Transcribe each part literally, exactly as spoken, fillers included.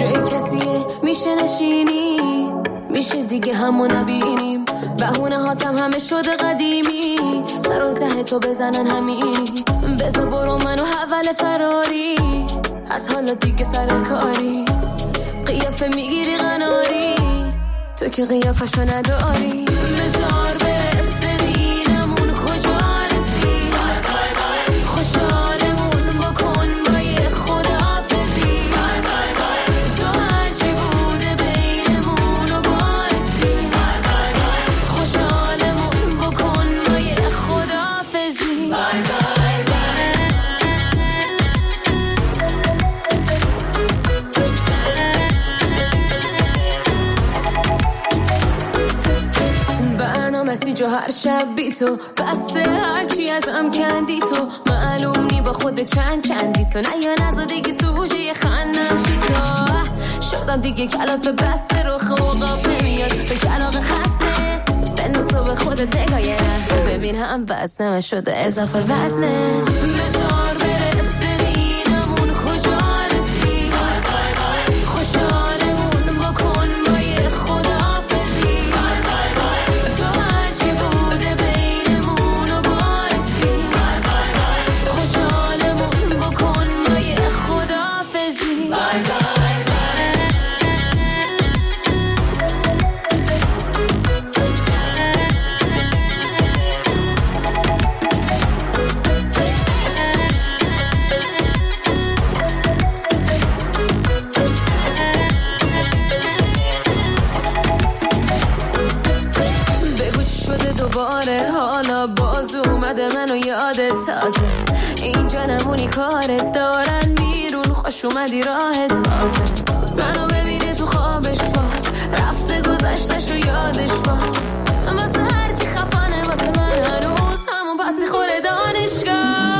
جای کسیه میشه نشینی، میشه دیگه همو نبینیم، بهونه هاتم همه شده قدیمی، سر و ته تو بزنن همینی، بذار برو منو حول فراری، از حالا دیگه سر کاری، قیافه میگیری قناری، تو که قیافشو نداری، بذار بره ببینم اون کجا رسی، خوشحالمون بکن با یه خداحافظی، تو هرچی بوده بینمون و بارسی، خوشحالمون بکن با یه خداحافظی. مسیج و هر شب بی تو بسته، هرچی ازم کندی تو، معلوم نی با خود چند چندی تو، نه یا نزا دیگه سوژه خندم شی تو، شدم دیگه کلافه بسته رو خوقاب نمیاد به کلاق خسته، بنوسو به خود دگاه یه لحظه ببین هم وزنم شده اضافه وزنه، بذار بره ببینم اون کجا رسی، خوشحالمون بکن با یه خداحافظی، دوباره حالا باز اومده منو یادت تازه، اینجا نمونی کارت دارن بیرون، خوش اومدی راحت تازه، منو ببینه تو خوابش باز، رفته گذشتش و یادش باز، واسه هر کی خفانه واسه من هنوز همون پسی خوره دانشگاه.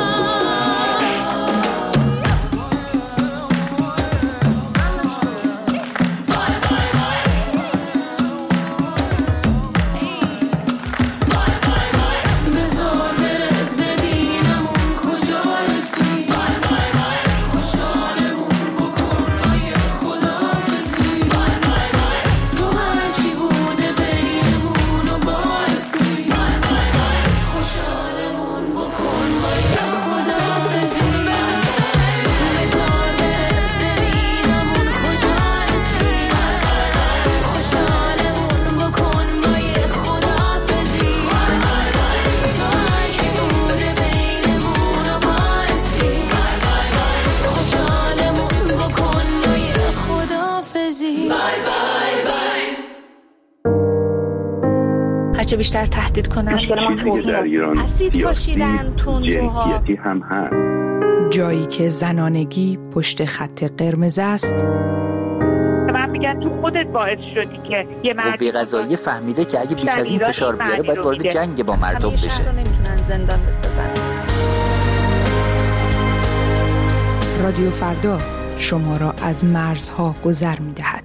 هرچه بیشتر تهدید کنن اسید پاشیدن تندروها هم هست. جایی که زنانگی پشت خط قرمز است، من میگن تو خودت باعث شدی که یه مردی قوه قضاییه فهمیده که اگه بیش از این فشار بیاره باید وارد جنگ با مردم بشه. همیشه نمیتونن زندان بسازن. رادیو فردا شما را از مرزها گذر می‌دهد.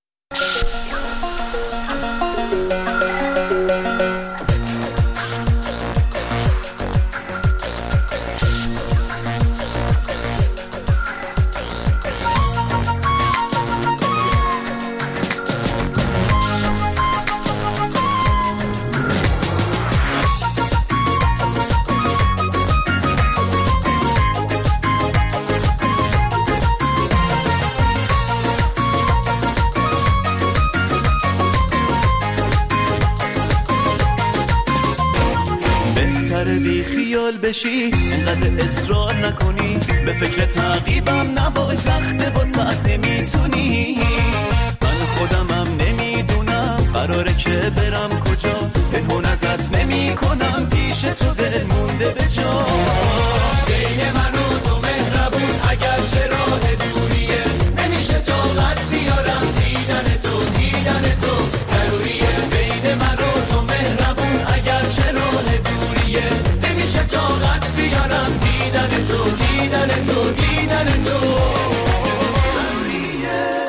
بی خیال بشی انقدر اصرار نکنی، به فکر تعقیبم نباش سخته واسه نمیتونی، من خودمم نمیدونم قراره که برم کجا، پنهون ازت نمی کنم پیش تو دل مونده به جا، بین من و تو مهربون اگر چه راه دوریه، نمیشه طاقت بیارم دیدن تو دیدن تو ضروریه، بین من و تو مهربون اگر چه راه دوریه، نمیشه طاقت بیارم دیدن تو دیدن تو دیدن تو ضروریه.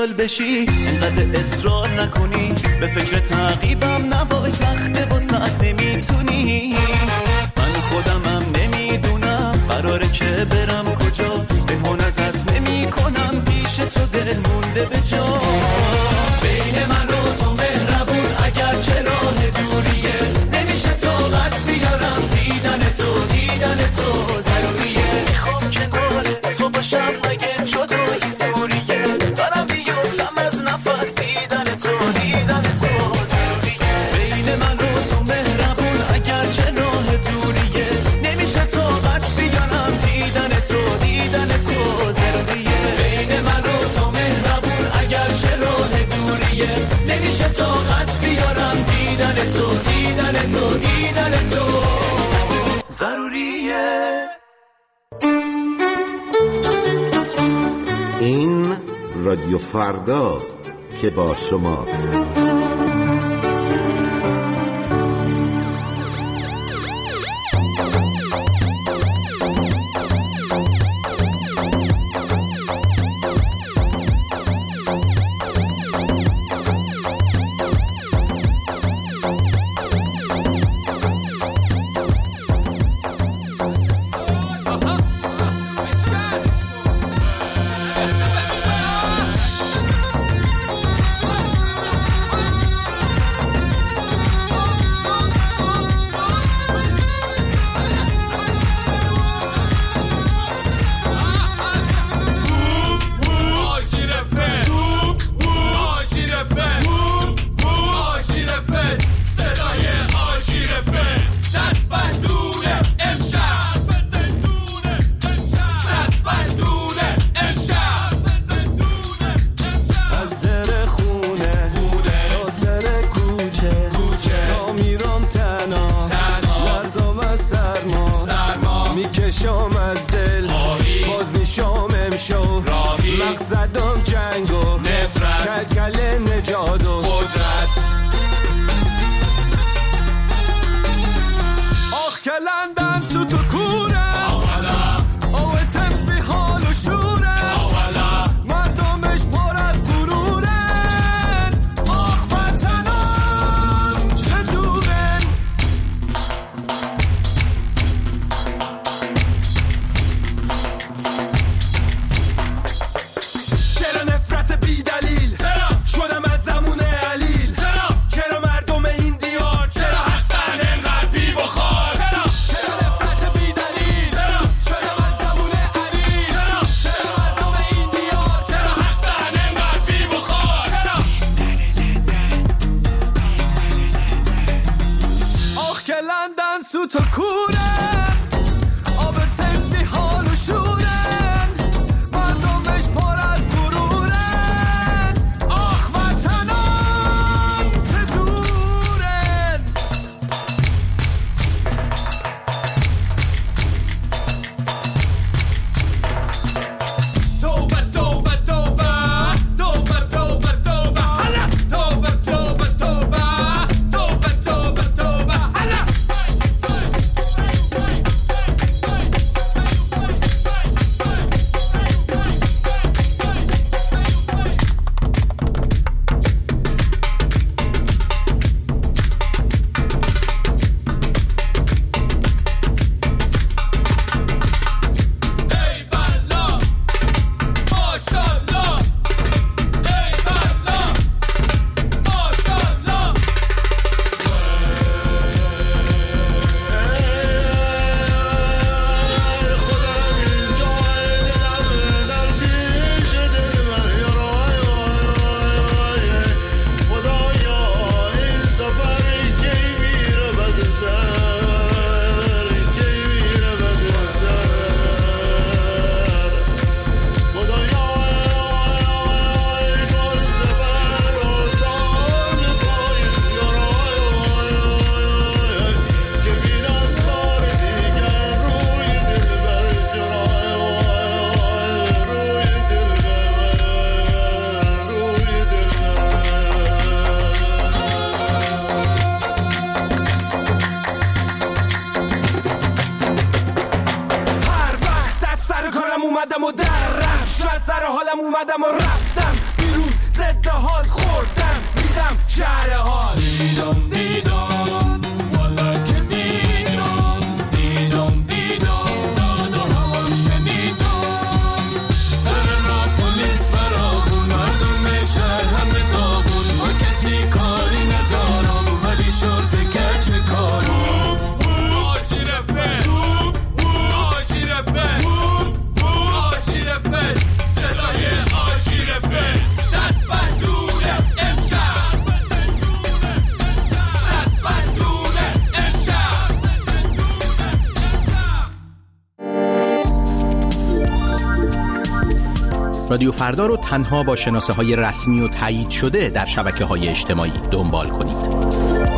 بیخیال بشی، انقدر اصرار نکنی، به فکر تعقیبم نباش، سخته با سخت نمیتونی. من خودمم نمیدونم قراره که برم کجا، پنهان ازت نمی کنم، پیش تو دل مونده به جا. بین من و تو مهربون اگر چه راه دوریه، نمیشه طاقت بیارم دیدن تو، دیدن تو ضروریه. میخوام کنار تو باشم مگه جدایی زوریه، دارم بیفتم از نفس دیدن تو، دیدن تو ضروریه. بین من و تو مهربون اگر چه راه دوریه، نمیشه طاقت بیارم دیدن تو، دیدن تو ضروریه. بین من و تو مهربون اگر چه راه دوریه، نمیشه طاقت بیارم دیدن تو، دیدن تو، دیدن تو ضروریه. این رادیو فرداست که با شماست. مقصدم جنگ و نفرت، کلکل نجات و قدرت. آخ که لندن سوت و کوره، او تمز بی حال و شوره، مردمش پر از غرورن. آخ وطنم چه دورن. تو کورن، آب تمز بی حال و شورن، مردمش پر از غرورن. آخ وطنم چه دورن. توبه توبه توبه توبه توبه توبه هلا، توبه توبه توبه توبه توبه توبه هلا. اومدم و در رفت، شاید سر حالم اومدم و رفتم بیرون رادیو فردا رو تنها با شناسه‌های رسمی و تایید شده در شبکه‌های اجتماعی دنبال کنید.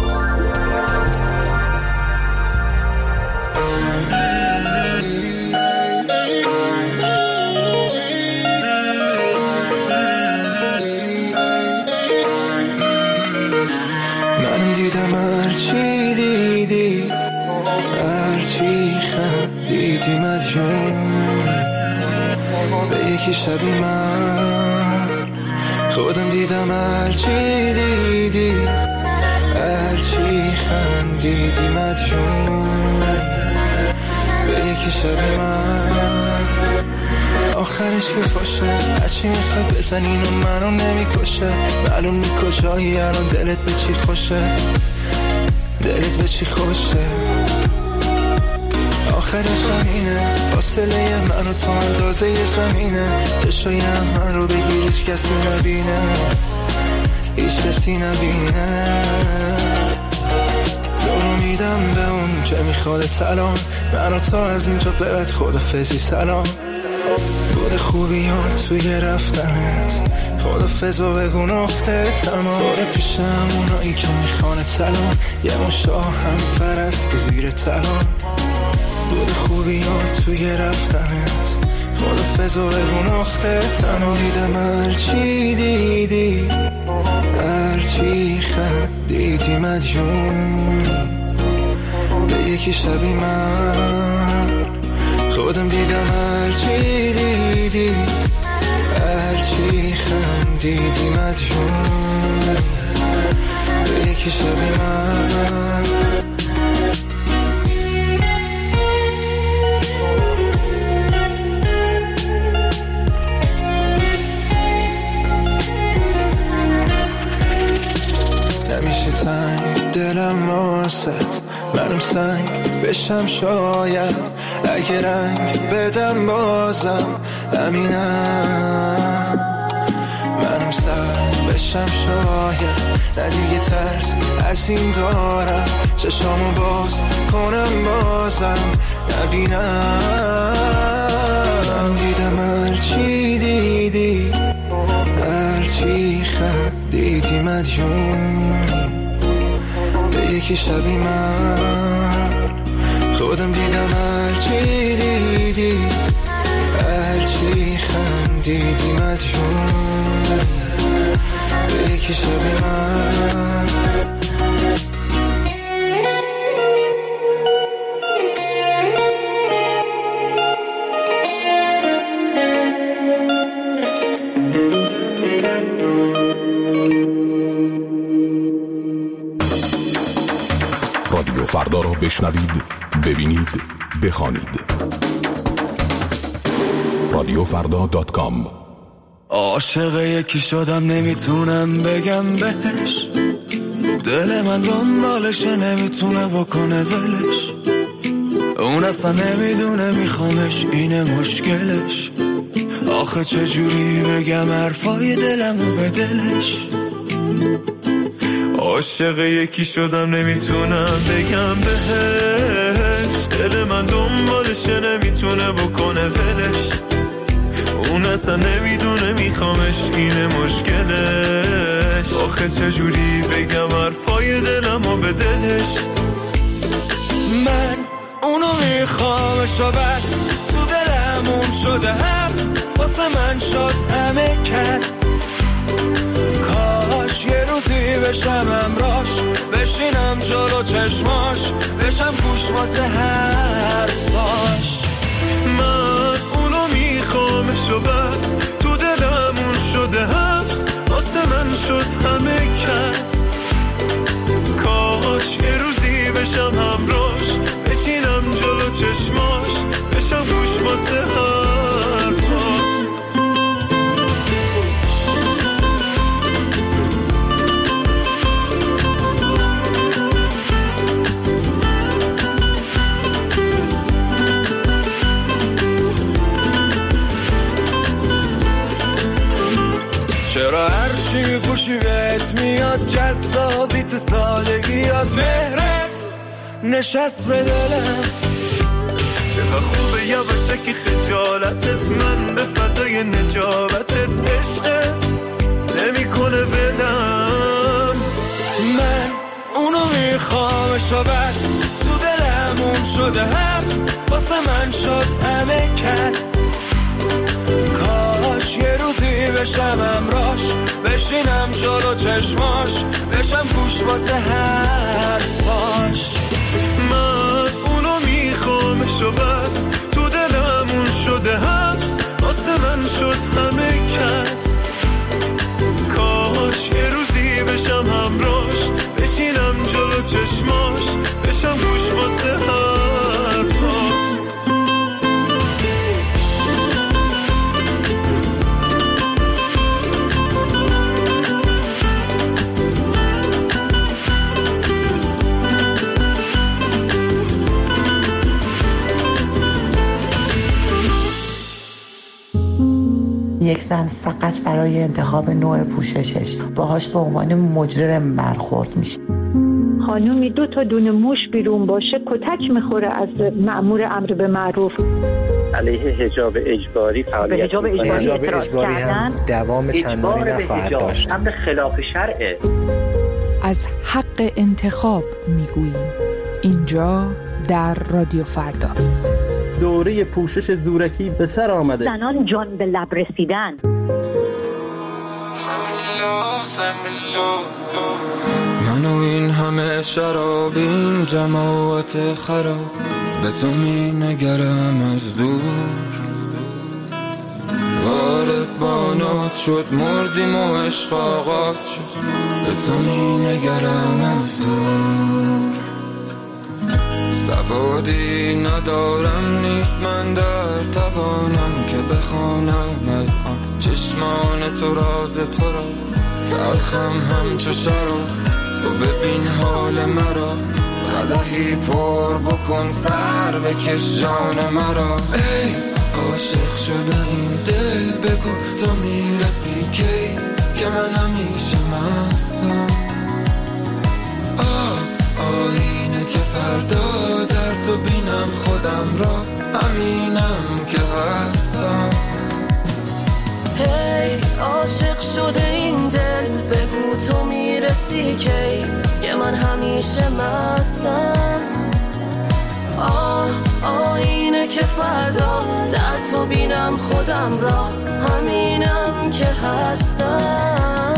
من دیدم هرچی دیدی، هرچی خندیدی مدیون به یکی شبی من خودم دیدم هرچی دیدی، هرچی خندیدی مدیون به یکی شبی من آخرش که فاشه هرچی میخوای بزن اینو منو نمیکشه معلوم نی کجایی الان دلت به چی خوشه دلت به چی خوشه آخرش همینه فاصله من و تو اندازه یه زمینه چشای من رو بگیر هیچ کسی نبینه هیچ کسی نبینه تو رو میدم به اون که میخواد الان من و تو از اینجا بعد خدافظی سلام بود خوبیان توی رفتنت خدافظ و بگو نقطه تمام باره پیشم اونایی که میخوانه تلان یه مشا هم پرست که زیر تلان بود خوبیان توی رفتنت خدافظ و بگو نقطه تمام دیدم هرچی دیدی هرچی خندیدی مدیون به یکی شبی من خودم دیدم هرچی دیدی هرچی خندیدی مدیون به یکی شبی من نمیشه تنگ دلم واسط منم سنگ بشم شاید اگه رنگ بدم بازم همینم منم سنگ بشم شاید نه دیگه ترس از این دارم چشامو باز کنم بازم نبینم من دیدم هرچی دیدی هرچی خندیدی مدیون به یکی شبی من خودم دیدم هرچی دیدی هرچی خندیدی مدیون به یکی شبی من رادیو فردا رو بشنوید، ببینید، بخوانید. رادیو فردا دات کام. عاشق یکی شدم نمیتونم بگم بهش، دل من دنبالشه نمیتونه بکنه ولش، اون اصلا نمیدونه میخوامش اینه مشکلش، آخه چجوری بگم حرفای دلمو به دلش. عاشق یکی شدم نمیتونم بگم بهش، دل من دنبالشه نمیتونه بکنه ولش، اون اصلا نمیدونه میخوامش اینه مشکلش، آخه چجوری بگم حرفای دلمو به دلش. من اونو میخوامش و بس تو دلمون شده حبس، واسه من شد همه کس، کاش یه روزی بشم همراش، بشینم جلو چشماش، بشم گوش واسه حرفاش. من اونو میخوامش و بس تو دلمون شده حبس، واسه من شد همه کس، کاش یه روزی بشم همراش، بشینم جلو چشماش، بشم گوش واسه حرفاش. چرا هرچی پوشی بهت میاد جذابی، تو سادگیات مهرت نشست به دلم، چقدر خوبه یواشکی خجالتت، من به فدای نجابتت، عشقت نمیکنه ولم. من اونو میخوامش و بس، تو دلمون شده حبس، واسه من شد همه کس. کاش یه روزی بشم امراش، بشینم جلو چشماش، بشم گوش واسه حرفاش. من اونو میخوامش و بس، تو دلمون شده حبس، واسه من شد همه کس. کاش یه روزی بشم همراش، بشینم جلو چشماش، بشم گوش واسه حرفاش. یک زن فقط برای انتخاب نوع پوششش باهاش به عنوان مجرم برخورد میشه. خانومی دو تا دونه موش بیرون باشه کتک میخوره از مأمور امر به معروف. علیه حجاب اجباری فعالیت حجاب اجباری, حجاب اجباری هم دوام چندانی نخواهد داشت. امر خلاف شرعه. از حق انتخاب میگوییم اینجا در رادیو فردا. دوره پوشش زورکی به سر آمده. زنان جان به لب رسیدن. منو این همه شراب، این جماعت خراب، به تو می نگرم از دور. وارد با ناز شد مردیم و عشق آغاز شد، به تو می نگرم از دور. سوادی ندارم نیست من در توانم که بخوانم از آن چشمان تو راز تو را. تلخم همچو شراب، تو ببین حال مرا، قدحی پر بکن سر بکش جان مرا. ای عاشق شده این دل، بگو تو میرسی کی که من همیشه مستم. آه آینه که فردا در تو بینم خودم را، همینم که هستم. هی عاشق شده این دل، بگو تو میرسی کی که من همیشه مستم. آه آینه که فردا در تو بینم خودم را، همینم که هستم.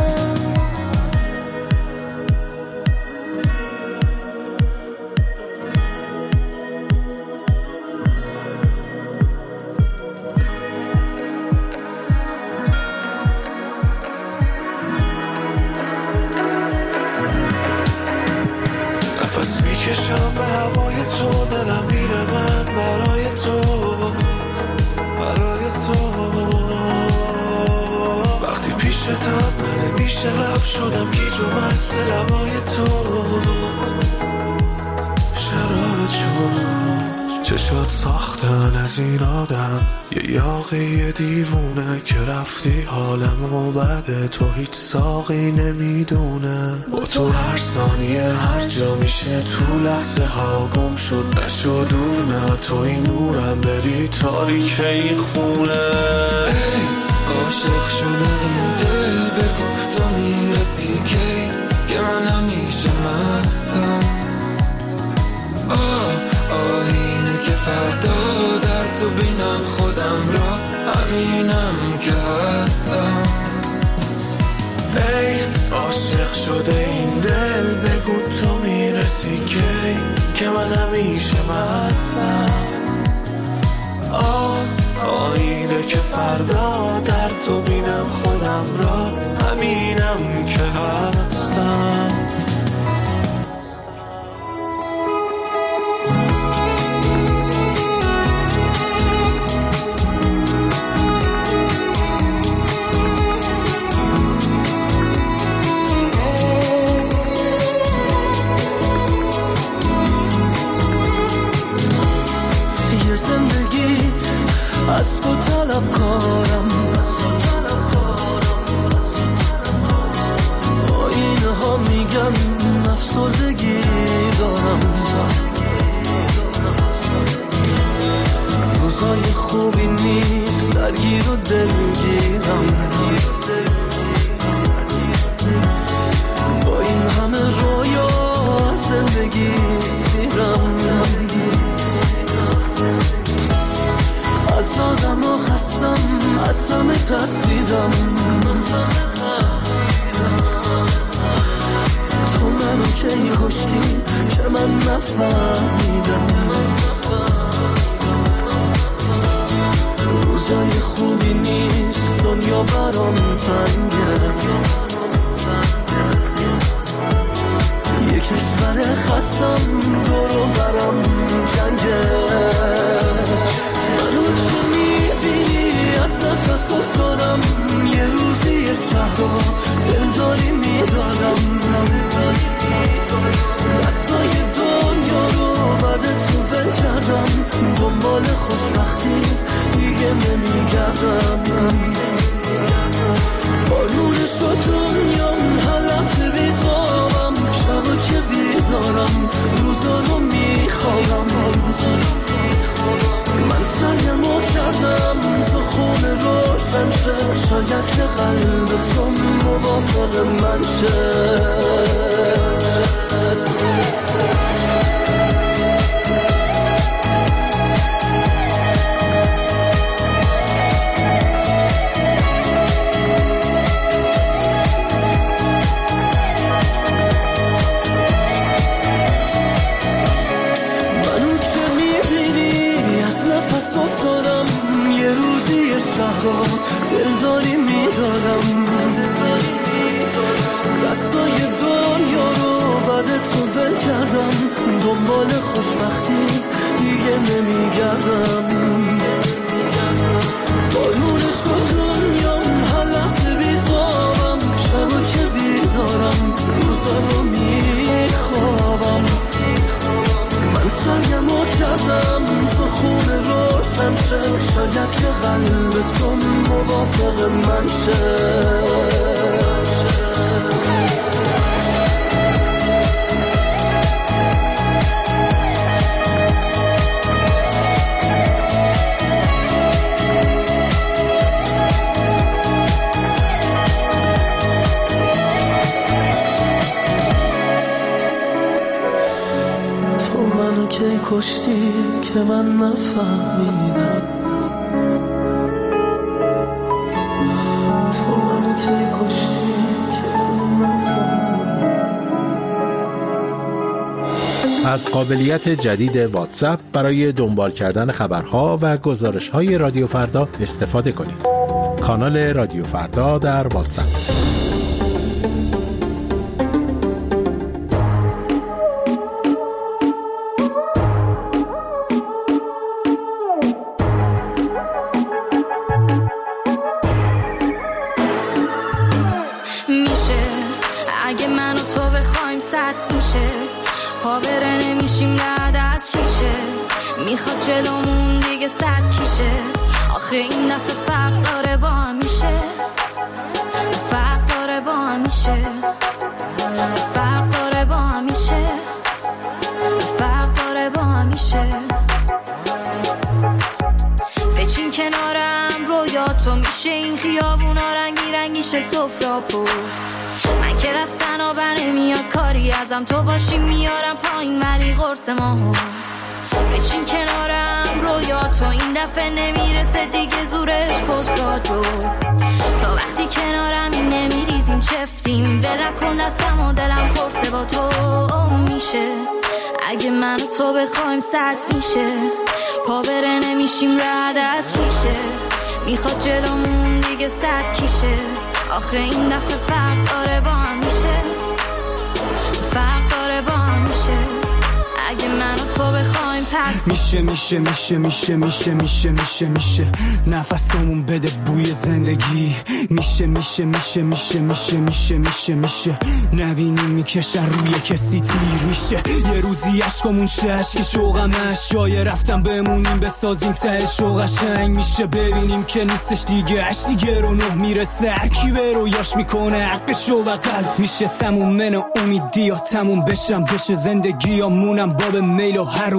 نفس میکشم به هوای تو، دلم میره من برای تو، برای تو. وقتی پیشتم من میشه رفت شدم گیج و مست لبای تو. شراب چون چشات ساختن از این آدم، یه یاقی دیوونه که رفتی حالمو بده، تو هیچ ساقی نمیدونه. با تو هر ثانیه هر جا میشه تو لحظه ها گم شد نشد دونه. تو این نورم بری تاریک این خونه. ای عاشق شده این دل، بگو تو میرسی کی که من همیشه مستم. آه آینه که فردا در تو بینم خودم را، همینم که هستم. ای عاشق شده این دل، بگو تو میرسی کی که من همیشه مستم. آه آینه که فردا در تو بینم خودم را، همینم که هستم. از تو طلب کارم، آینه ها میگن افسردگی دارم. دلگیر و دلگیرم، با این همه رویا زندگی سیرم، از آدم ها خستم، از همه ترسیدم، تو منو کی کشتی که من نفهمیدم، روزای خوبی نیست دنیا برام تنگه، یه کشور خستم دورو برام جنگه، منو که میبینی از نفس افتادم، یه روزی یه شهر رو دلداری میدادم، دستای دنیا رو بعد تو ول کردم، دنبال خوشبختی دیگه نمیگردم، بارون شد دنیام هر لحظه بیتابم، شبا که بیدارم روزا رو میخوابم، من سعیمو کردم تو خونه روشن شه، شاید که قلب تو موافق من شه. دلداری میدادم، دستای دنیا رو بعد تو ول کردم، دنبال خوشبختی دیگه نمیگردم، بارون شد دنیام هر لحظه بیتابم، شبا که بیدارم روزا رو میخوابم، من سعیمو کردم تو خونه روشن شه، شاید که قلب تو موافق من شه. تو منو کی کشتی که من نفهمیدم، تو منو کی کشتی که من نفهمیدم. از قابلیت جدید واتساپ برای دنبال کردن خبرها و گزارش‌های رادیو فردا استفاده کنید. کانال رادیو فردا در واتساپ. میخواد جلومون دیگه صد کیشه، آخه این دفعه فرق داره با هم میشه، فرق داره با هم میشه، فرق داره با هم میشه، فرق داره با هم میشه، بچین کنارم رویاتو میشه، این خیابونا رنگی رنگیشه سفرا پر، من که دستن آبر نمیاد کاری ازم، تو باشی میارم پایین ولی قرص ماهو، بچین کنارم رویاتو این دفعه نمیرسه دیگه زورش پستاتو، تا وقتی کنارم این نمیریزیم چفتیم، ول کن دستم و دلم پرسه با تو میشه، اگه من و تو بخوایم صد میشه، پا بره نمیشیم رد از شیشه، میخواد جلومون دیگه صد کیشه، آخه این دفعه فرق داره با هم میشه، فرق داره با هم میشه، اگه من و تو بخوایم پس میشه میشه میشه میشه میشه میشه میشه میشه نفسمون بده بوی زندگی، میشه میشه میشه میشه میشه میشه میشه میشه نبینیم میکشن روی کسی تیر، میشه یه روزی عشقمون شه عشق شوقمش، جای رفتم بمونیم بسازیم ته شوق قشنگ، میشه ببینیم که نیستش دیگه عشق دیگه رو نه میرسه، هر کی به رویاش میکنه حقش و بغل، میشه تموم من و امیدی یا تموم بشم بشه زندگی یا مونم باب میل و هر رو بهتر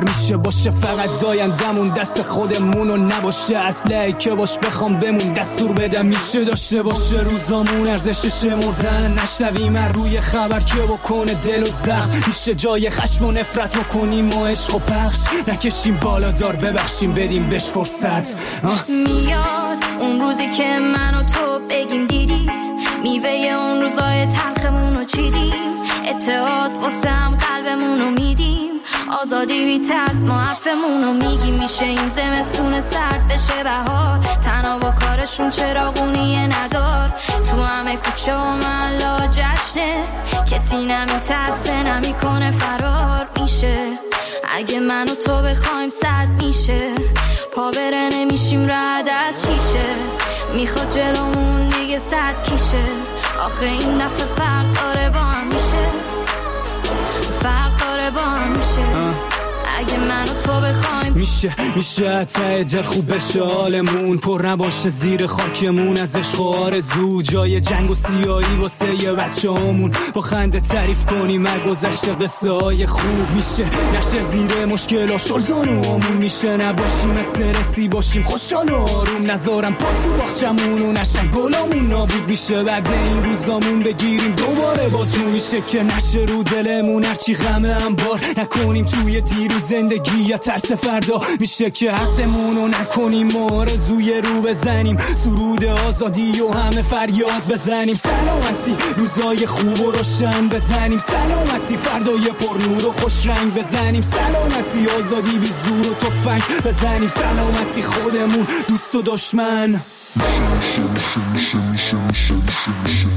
میشه باشه فقط دایندمون دست خودمونو نباشه اصله که باش بخوام بمون دستور بدم میشه داشته باشه روزامون ارزش شمردن نشنویم روی خبر که بکنه دل و زخم میشه جای خشم و نفرت بکنیم و عشق و پخش نکشیم بالا دار ببخشیم بدیم بهش فرصت. میاد اون روزی که من و تو بگیم دیدی میوه اون روزای تلخمونو چیدیم اتحاد واسم قلبمونو میدیم آزادی بی ترس ما حرفمونو میگیم میشه این زمستون سرد بشه بهار تنها با کارشون چراغونی ندار تو همه کوچه و محلا جشنه کسی نمیترسه نمیکنه فرار میشه اگه من و تو بخوایم صد میشه پا بره نمیشیم رد از شیشه میخواد جلومون دیگه صد کیشه آخه این دفعه فرق داره با هم میشه فرق داره با هم میشه اگه من و تو بخوایم میشه میشه ته دل خوب بشه حالمون پر نباشه زیر خاکمون از عشق و آرزو جای جنگ و سیاهی واسه یه بچه همون با خنده تعریف کنیم از گذشته قصه های خوب میشه نشه زیر مشکل شلزان و همون میشه نباشیم استرسی باشیم خوشحال و آروم نذارم پا تو باخچمون و نشن گلامون نابود میشه بعد این روزامون بگیریم دوباره باز رو میشه که نشه رو دلمون هرچی غمه هم بار نکنیم توی دیروز زندگی یا ترس فردا میشه که حقمونو نکنیم آرزوی رو بزنیم سرود آزادی و همه فریاد بزنیم سلامتی روزای خوب و روشن بزنیم سلامتی فردای پر نور و خوش رنگ بزنیم سلامتی آزادی بی زور و تفنگ بزنیم سلامتی خودمون دوست و دشمن میشه میشه میشه میشه میشه میشه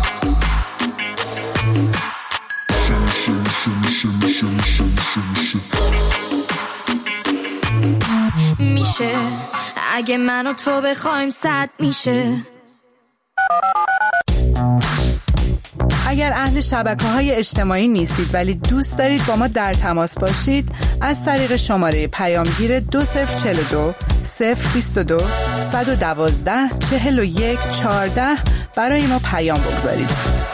میشه اگه من و تو بخوایم صد میشه. اگر اهل شبکه‌های اجتماعی نیستید ولی دوست دارید با ما در تماس باشید از طریق شماره پیامگیر دو صفر چهل و دو صفر بیست و دو صد و دوازده چهل و یک چهارده برای ما پیام بگذارید.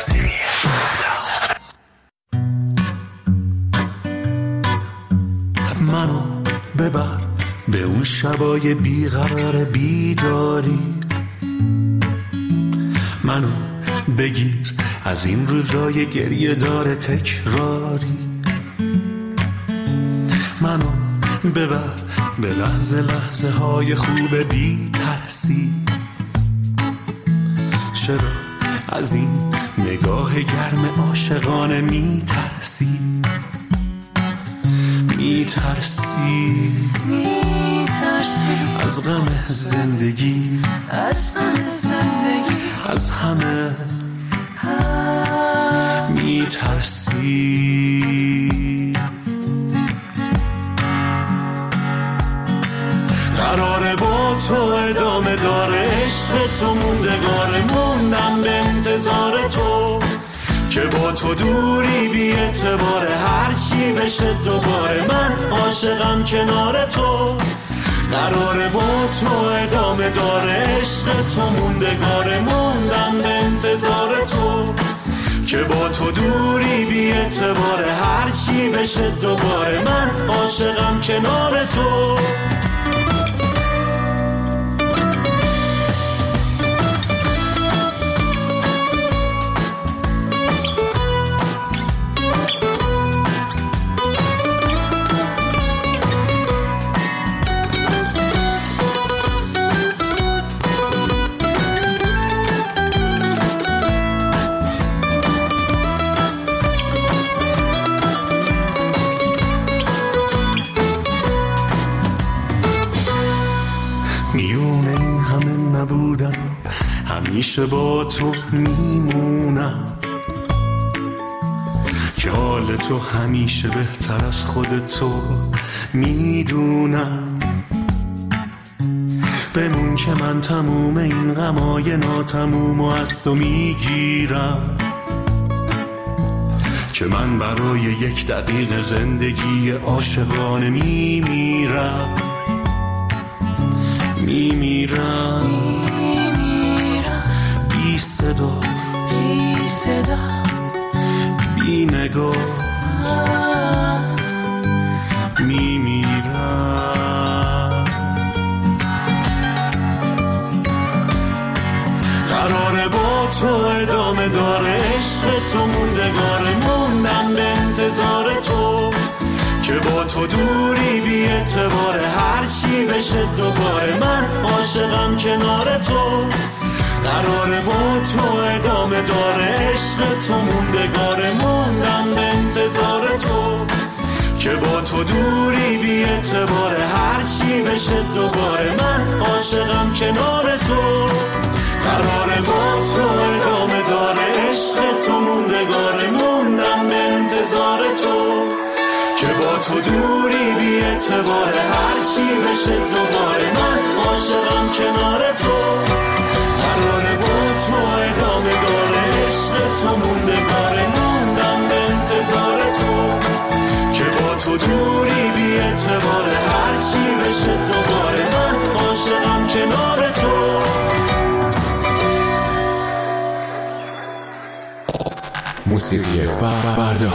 منو ببر به اون شبای بیقرار بیداری منو بگیر از این روزای گریه داره تکراری منو ببر به لحظه لحظه های خوب بی ترسی چرا از این نگاه گرم عاشقانه می ترسی می ترسی می ترسی از غم زندگی از غم زندگی از همه می ترسی قراره با تو ادامه داره عشق تو موندگاره موندم به انتظار تو که با تو دوری بی اعتباره هرچی بشه دوباره من عاشقم کنار تو قراره با تو ادامه داره عشق تو موندگاره موندم به انتظار تو که با تو دوری بی اعتباره هرچی بشه دوباره من عاشقم کنار تو همیشه با تو میمونم که حال تو همیشه بهتر از خود تو میدونم بمون که من تموم این غمای ناتموم و از تو میگیرم که من برای یک دقیقه زندگی عاشقانه میمیرم میمیرم بی صدا بی صدا بی نگاه میمیرم اعتبار هرچی بشه دوباره من عاشقم کنار تو قراره با تو ادامه داره عشق تو موندگاره موندم به انتظار تو که با تو دوری بی اعتبار هرچی بشه دوباره من عاشقم کنار تو قراره با تو ادامه داره عشق تو موندگاره موندم به انتظار تو که با تو دوری بی اعتبار هرچی بشه دوباره من عاشقم کنار تو قراره با تو ادامه داره عشق تو موندگاره موندم به انتظار تو که با تو دوری بی اعتبار هرچی بشه دوباره من عاشقم کنار تو. موسیقی فردا.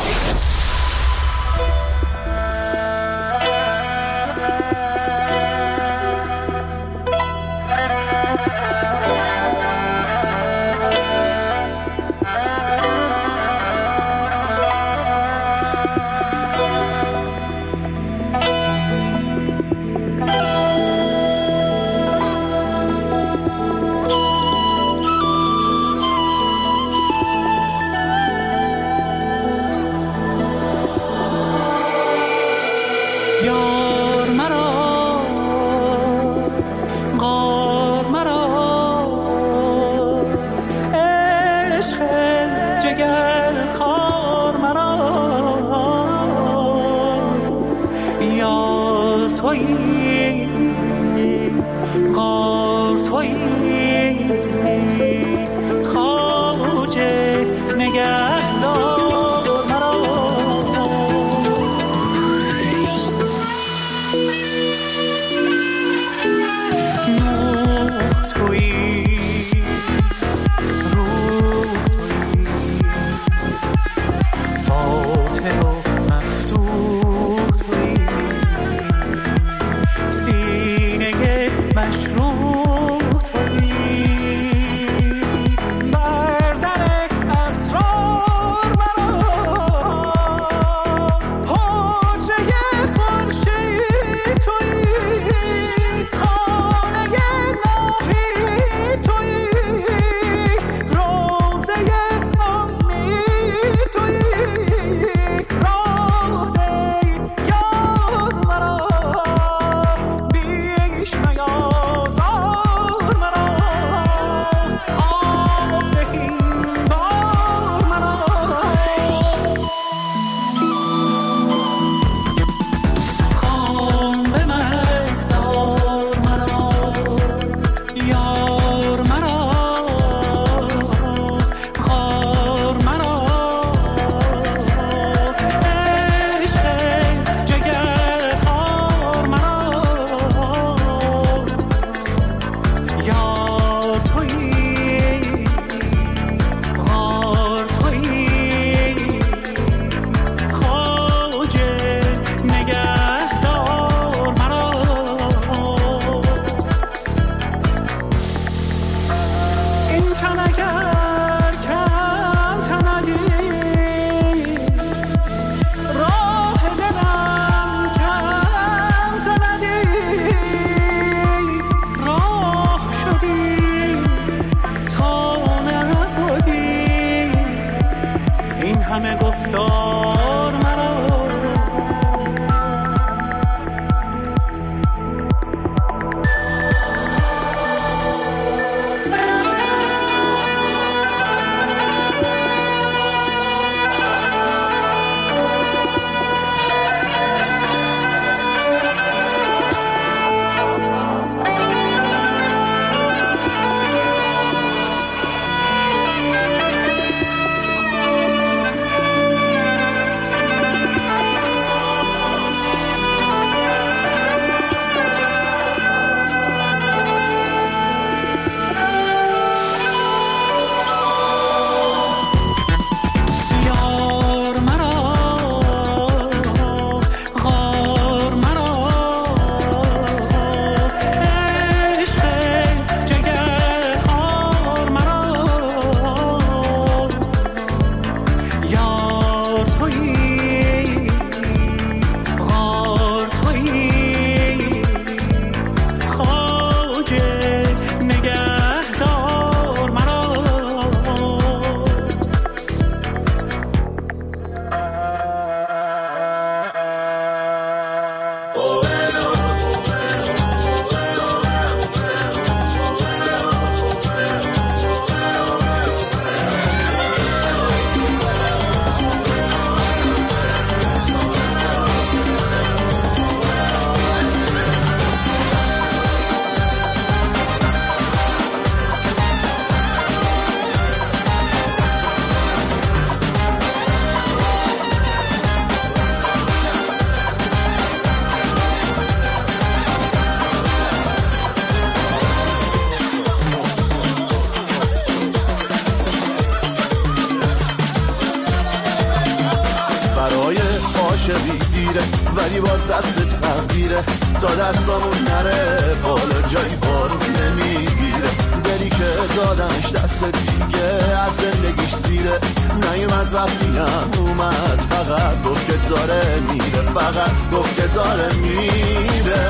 ولی باز دست تقدیره تا دستامون نره بالا جایی بارون نمیگیره دلی که دادمش دست دیگه از زندگیش سیره نیومد وقتی هم اومد فقط گفت که داره میره فقط گفت که داره میره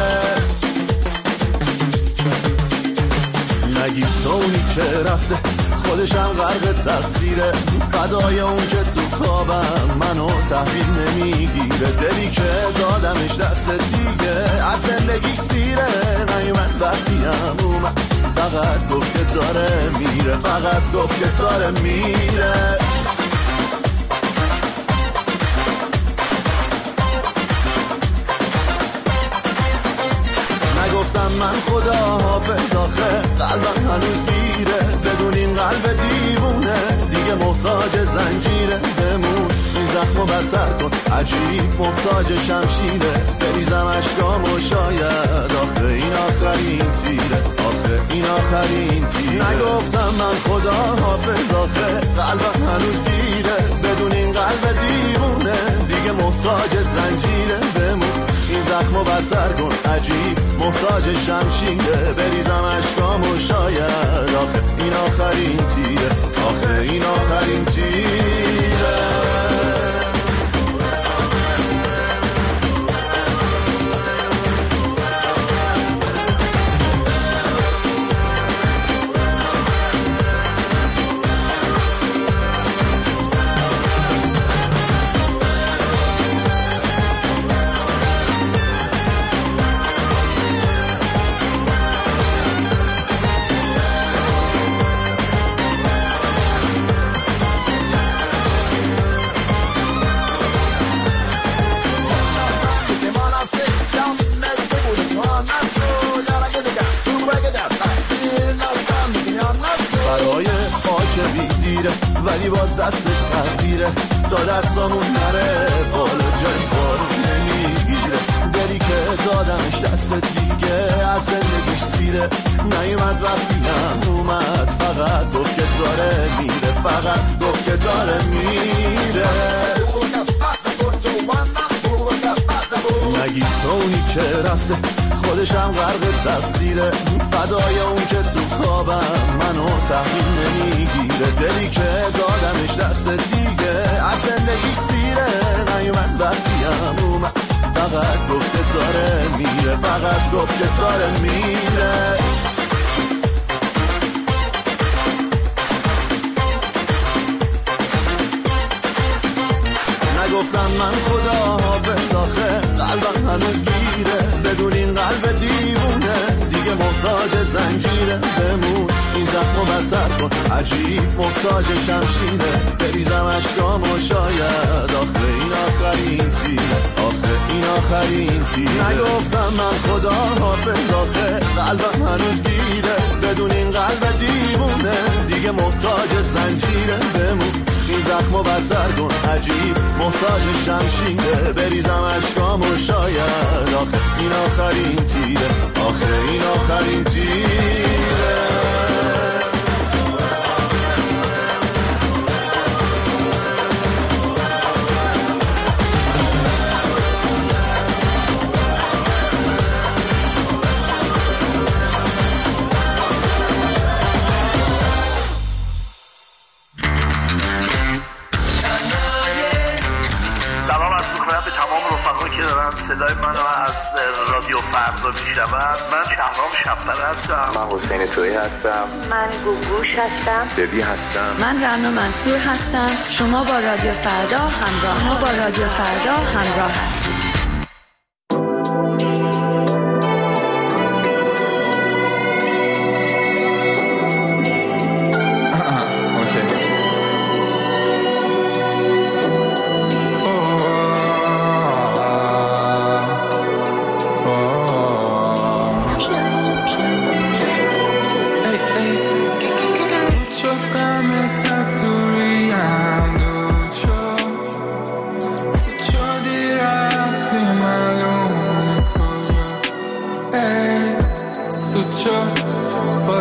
نگی تو اونی که رفته خودشم غرق تقصیره فدای اون که تو خوابم منو تحویل نمیگیره دلی که دادمش دست دیگه از زندگی سیره نیومد وقتی هم اومد فقط گفت که داره میره فقط گفت که داره میره نگفتم من خدا حافظ آخه قلبم هنوز گیره بدون این قلب دیوونه دیگه محتاج زنجیره بمون این زخمو بدتر کن عجیب محتاج شمشیره بریزم اشکام و شاید آخه این آخرین تیره آخه این آخرین تیره نگفتم من خدا حافظ آخه قلبم هنوز گیره بدون این قلب دیوونه دیگه محتاج زنجیره بمون این زخمو بدتر کن عجیب محتاج شمشیره بریزم اشکام و شاید آخه این آخرین تیره آخه این آخرین تیره ولی باز دست تقدیره تا دستامون نره بالا جایی بارون نمیگیره دلی که دادمش دست دیگه از زندگیش سیره نیومد وقتی هم اومد فقط گفت که داره میره فقط گفت که داره میره نگی تو اونی که رفته خودشم غرق تقصیره فدای اون که تو خوابم منو تحویل نمیگیره دلی که دادمش دست دیگه از زندگی سیره نیومد وقتی هم اومد فقط گفت که داره میره فقط گفت که داره میره نگفتم من خدا حافظ آخه قلبم هنوز گیره بدون این قلب دیوونه دیگه محتاج زنجیره بمون این زخمو بدتر کن عجیب محتاج شمشیره بریزم اشکام و شاید آخه این آخرین تیره آخه این آخرین تیره نگفتم من خدا حافظ آخه قلبم هنوز گیره بدون این قلب دیوونه دیگه محتاج زنجیره بمون این زخمو بدتر کن عجیب محتاج شمشیره بریزم اشکام و شاید آخه این آخرین تیره آخه این آخرین تیره که دارن صدای منو از رادیو فردا میشنون من شهرام شب‌پره هستم من حسین تویی هستم من گوگوش هستم ببی هستم من رنا منصور هستم شما با رادیو فردا همراه ما با رادیو فردا همراه هستید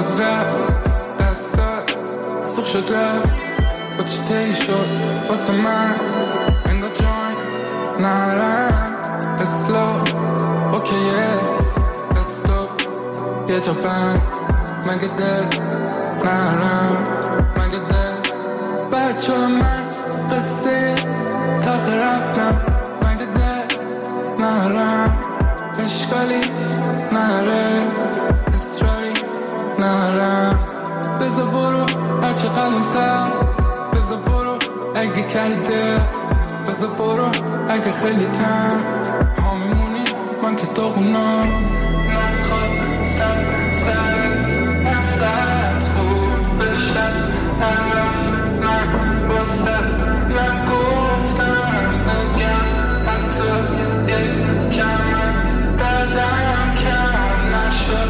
باز رفت دستات سوخ شد رفت با چی تی شد واسه من انگار جاین نرم اسلو اوکیه استوب یه جا بند مگه ده نرم مگه ده بچه من قصه تاخه رفتم مگه ده نرم اشکالی نره اصراری نرم بزا برو هرچه قلم سخت بزا برو اگه کریده بزا برو اگه خیلی تن ها میمونی من که داغونم نخواد سر سر انقدر خوب بشم نرم نه واسه نگفتم بگم حتی یک کم دردم کم نشد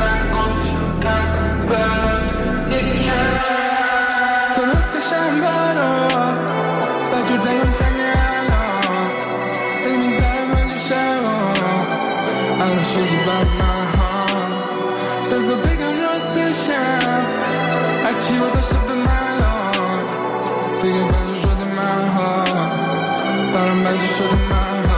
نگفتم برات یک کم درستشم برات بجور دیم تنگه الان این در من جوشم الان شدی بر من ها بزا بگم راستشم هرچی وزاشت به من الان دیگه بجور شدی من ها برام بجور شدی من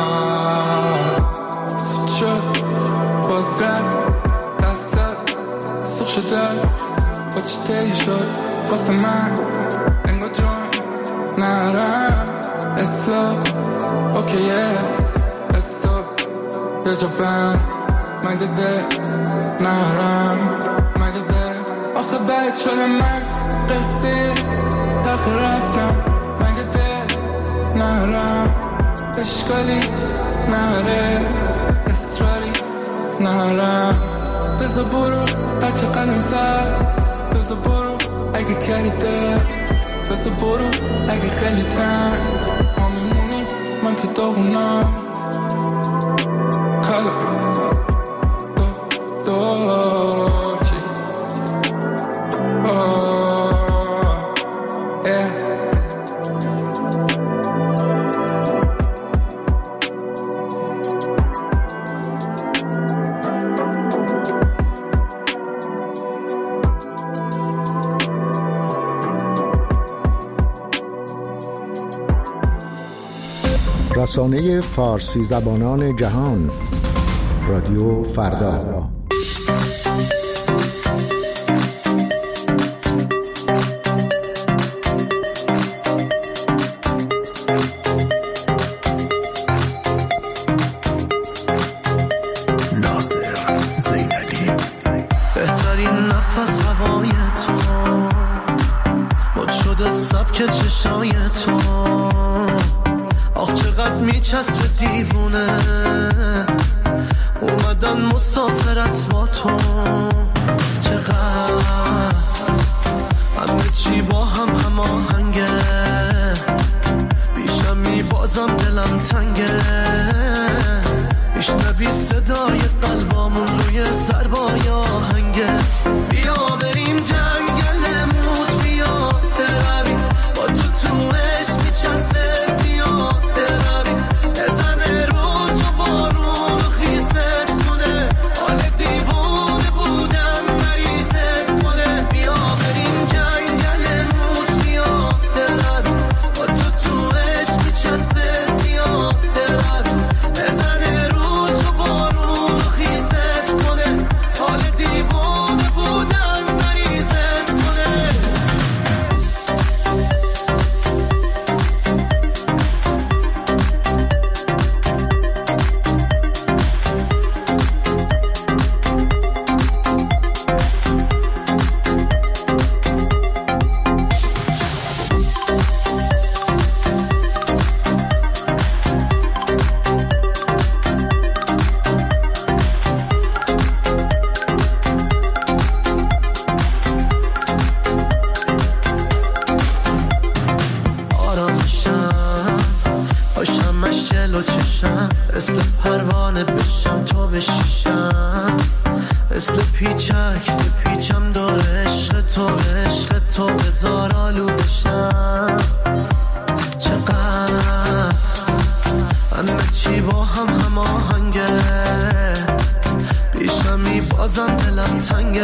ها سود شد باز رفت دستت سوخ شد رفت با چی تی شد واسه من انگار جان نرم اسلو اوکیه استوب یه جا بند مگه ده نرم مگه ده آخه بد شده من قصه تاخه رفتم مگه ده نرم اشکالی نره اصراری نرم بزا برو هرچه قلم سر بزا برو اگه کریده بزا برو اگه خیلی تن ما میمونی من که داغونم کالا دو دو چی رسانه فارسی زبانان جهان رادیو فردا. بهترین نفس هوای تو مد شده سبک چشای تو آخ چقدر میچسبه دیوونه اومدن مسافرت با تو چقدر همه چی با هم هماهنگه بیشم میبازم دلم تنگه میشنوی صدای قلبامون روی ضربای آهنگه بیا بریم جنگل موت بیا برویم با تو تو عشق میچسبه زیاد برویم بزنه رو تو بارون خیست کنه حال دیوانه بودم مریضت کنه بیا بریم جنگل موت بیا برویم با تو تو عشق میچسبه زیاد برویم بزنه رو تو بارون خیست کنه حال دیوانه بودم مریضت کنه باشم مشل و چشم مثل پروانه بشم تو بشیشم مثل پیچک پیچم دور عشق تو عشق تو بزار آلودشم چقدر همه چی با هم هماهنگه بیشم میبازم بازم دلم تنگه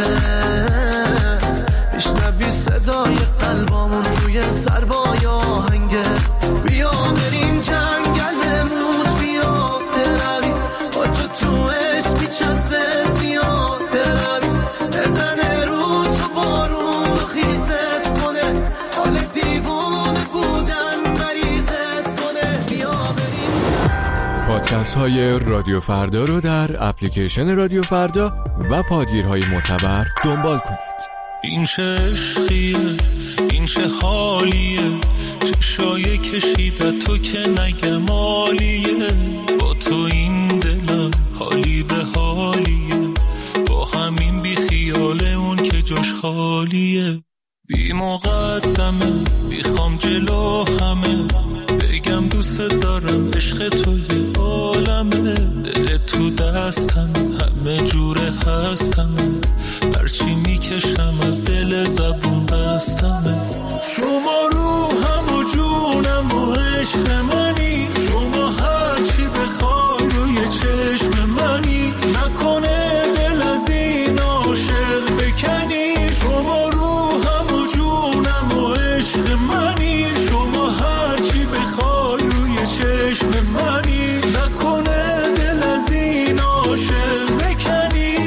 میشنوی صدای قلبامون روی سربای آهنگه بیا بریم جنگل مود بیا دروی با تو تو عشق میچسبه زیاد دروی بزنه رو تو بارون خیزت کنه حال دیوانه بودن مریضت کنه بیا بریم. پادکست های رادیو فردا رو در اپلیکیشن رادیو فردا و پادگیرهای معتبر دنبال کنید. این چه عشقیه، این چه حالیه، چشای کشیده تو که نگه مالیه، با تو این دلم حالی به حالیه، با همین بی خیاله اون که جاش خالیه. بی مقدمه بیخوام جلو همه بگم دوست دارم عشق تو یه عالمه، دل تو دستم همه جوره هستمه، هرچی میکشم از دل زبون بستمه. شما روحم و جونم و عشق منی، شما هرچی بخوای روی چشم منی، نکنه دل از این عاشق بکنی. شما روحم و جونم و عشق منی، شما هرچی بخوای روی چشم منی، نکنه دل از این عاشق بکنی.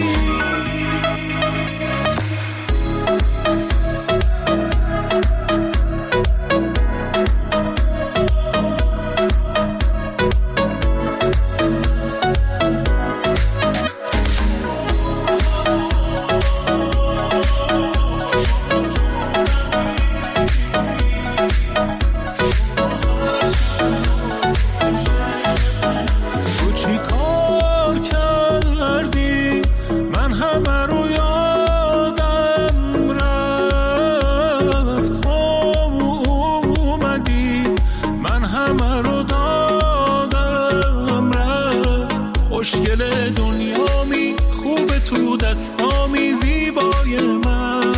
خوشگل دنیامی خوبه تو دستامی زیبای من.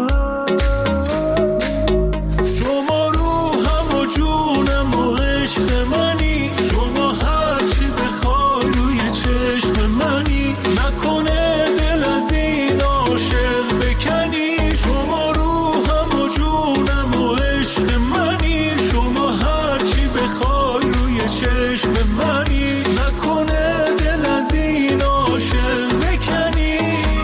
شما روحم و جونم و عشق منی، شما هرچی بخوای روی چشم منی، نکنه دل از این عاشق بکنی. شما روحم و جونم و عشق منی، شما هرچی بخوای روی چشم منی، نکنه دل از این عاشق بکنی.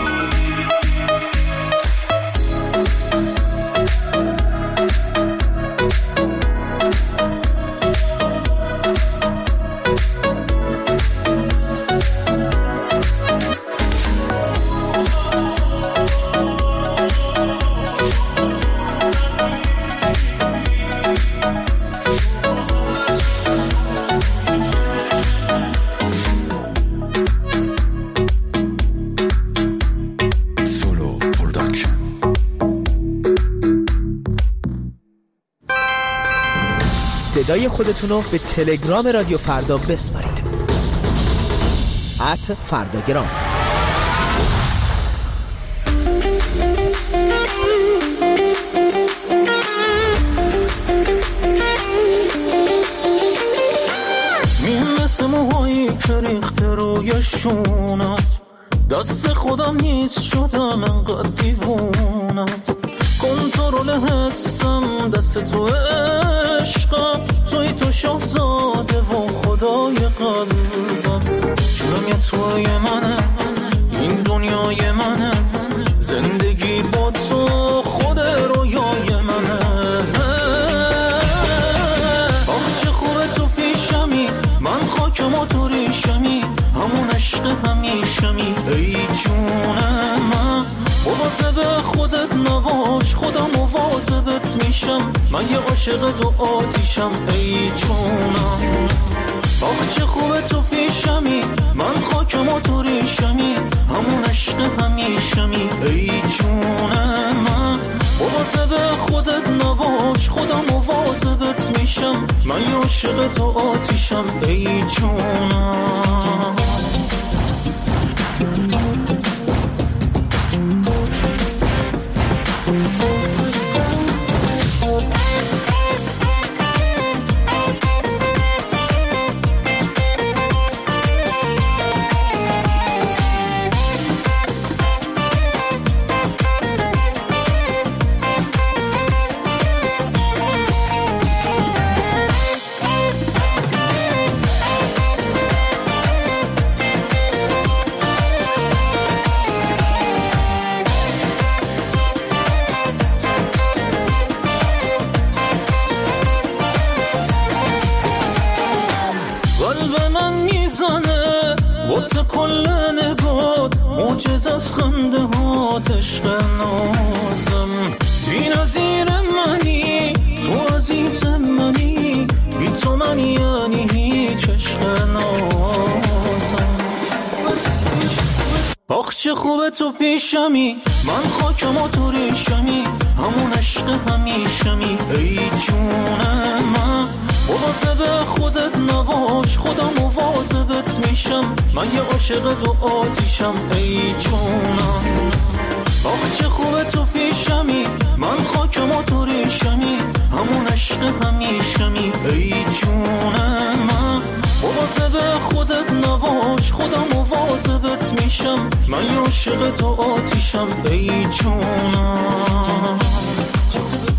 صدای خودتون رو به تلگرام رادیو فردا بسپارید. ات فرداگرام. میرسه موهایی که ریخته روی شونت، دست خودم نیست شدم انقدر دیوونت، کنترل حسم دست تو عشقم، توی تو شاهزاده و خدای قلبم. جونم یه توی منه، این دنیای منه، زندگی با تو خود رویای منه. آخ چه خوبه تو پیشمی، من خاکم و تو ریشمی، همون عشق همیشمی. ای جونم من مواظب خودت نباش، خودم مواظبت میشم، من یه عاشق دو آتیشم. ای جونم آخ چه خوبه تو پیشمی، من خاکم و تو ریشمی، همون عشق همیشمی. ای جونم من مواظب خودت نباش، خودم مواظبت میشم، من یه عاشق دو آتیشم. ای جونم واسه کل نگات معجز از خنده هات عشق نازم بی نظیر منی تو عزیز منی بی تو من یعنی هیچ عشق نازم آخ چه خوبه تو پیشمی من خاکم و تو ریشمی همون عشق همیشمی ای جون من مواظب خودت نباش خودم مواظبت میشم من یه عاشق دو آتیشم ای جونم آخ چه خوبه تو پیشمی من خاکم و تو ریشمی همون عشق همیشمی ای جونم من مواظب خودت نباش خودم مواظبت میشم من یه عاشق دو آتیشم ای جونم